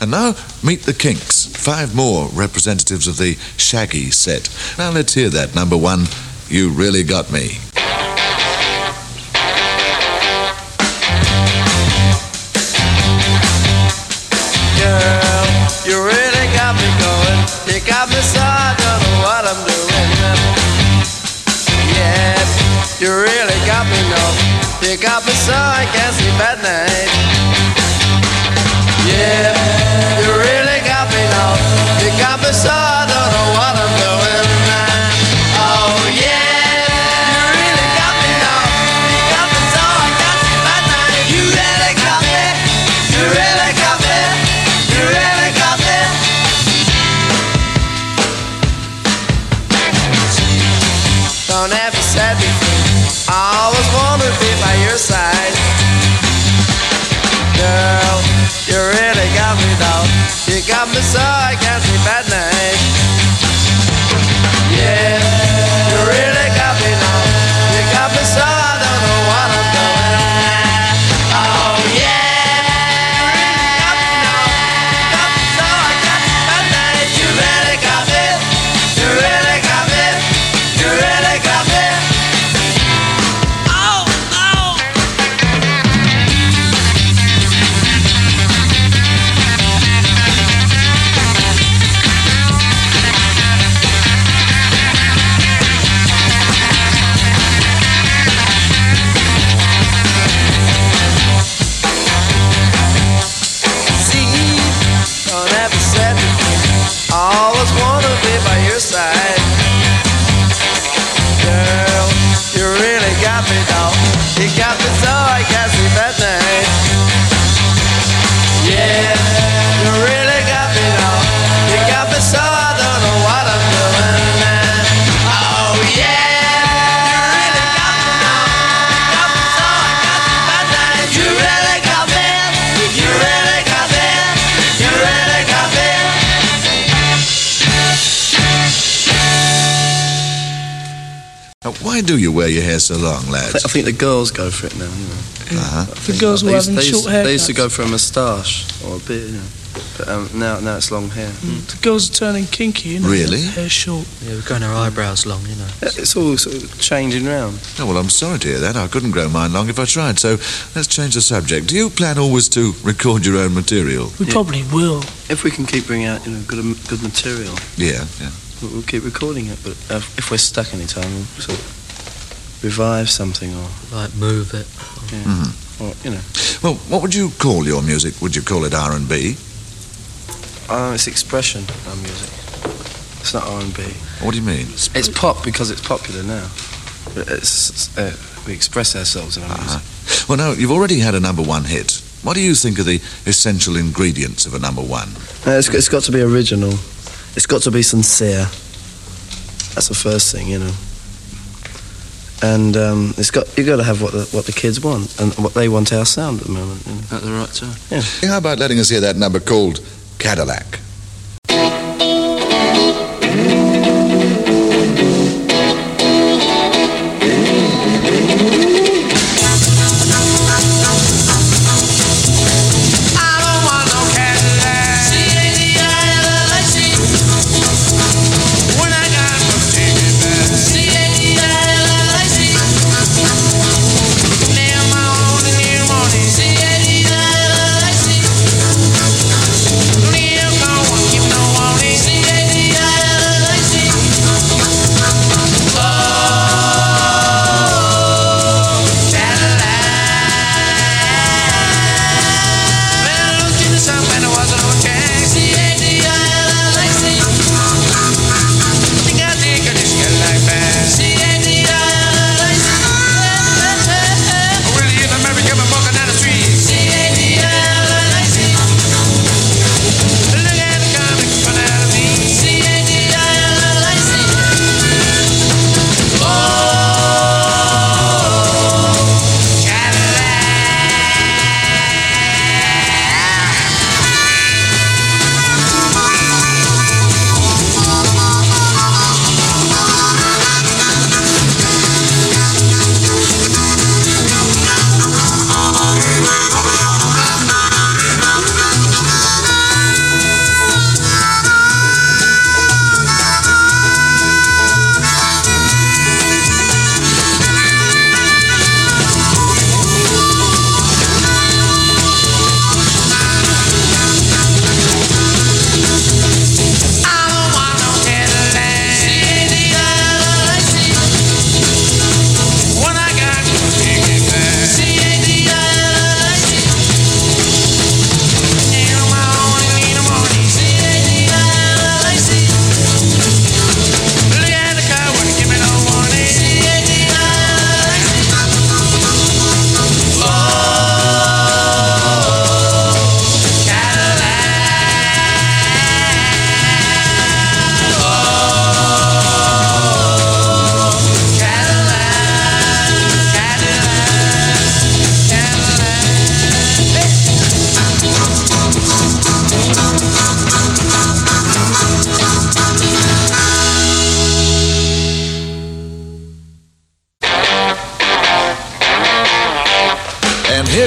And now, meet the Kinks, 5 more representatives of the Shaggy set. Now let's hear that number 1, You Really Got Me. Girl, you really got me going. You got me so I don't know what I'm doing. Yeah, you really got me now. You got me so I can't sleep at night. Yeah, you really got me now. You got me so I don't know what I'm doing. Oh yeah, you really got me now. You got me so I can't sleep at night. You really got me. You really got me. You really got me. Don't ever set me free. I always wanna be by your side. Girl, you really got me now. You got me so I can't sleep at night. Yeah, you really got me now. You got me so I don't know what I'm doing. Oh yeah, you really got me now. You got me so I can't sleep at night. You really got me. You really got me. You really got me. Oh no. Don't ever set me free. I always wanna be by your side. Girl, you really got me now. You got me so I can't sleep at night. Yeah, you really got me now. You got me so I don't know what I'm doing. Oh yeah, you really got me now. You got me so I can't sleep at night. You really got me. You really got me. You really got me. Why do you wear your hair so long, lads? I think the girls go for it now, you know. The girls were having short haircuts. They used to go for a moustache or a beard, you know. But now it's long hair. The girls are turning kinky, you know. Really? Hair short. Yeah, we're growing our eyebrows long, you know. It's all sort of changing round. Oh, well, I'm sorry to hear that. I couldn't grow mine long if I tried. So let's change the subject. Do you plan always to record your own material? We probably will. If we can keep bringing out, you know, good material, Yeah. we'll keep recording it. But if we're stuck any time, we'll sort of revive something or Like move it. or you know. Well, what would you call your music? Would you call it R&B? It's expression, our music. It's not R&B. What do you mean? It's pop because it's popular now. But we express ourselves in our music. Well, now, you've already had a number 1 hit. What do you think are the essential ingredients of a number 1? It's got to be original. It's got to be sincere. That's the first thing, you know. And you've got to have what the kids want and what they want our sound at the moment. You know. At the right time. Yeah. How about letting us hear that number called Cadillac? Live on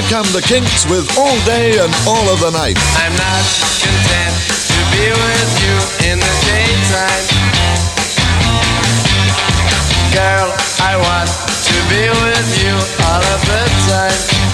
come the Kinks with All Day and All of the Night. I'm not content to be with you in the daytime. Girl, I want to be with you all of the time.